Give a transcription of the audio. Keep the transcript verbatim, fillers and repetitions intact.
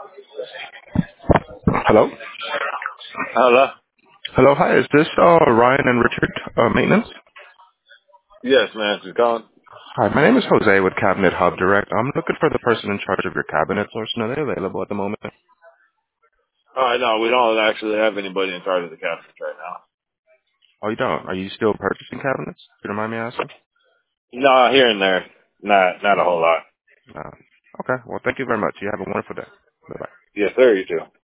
Hello? Hello? Hello, hi, is this uh, Ryan and Richard uh, Maintenance? Yes, man. She's calling. Hi, my name is Jose with Cabinet Hub Direct. I'm looking for the person in charge of your cabinets, or are they available at the moment? All right, no, we don't actually have anybody in charge of the cabinets right now. Oh, you don't? Are you still purchasing cabinets? If you don't mind me asking? No, here and there. Not not a whole lot. No. Okay, well, thank you very much. You have a wonderful day. Bye-bye. Yes, sir, you too.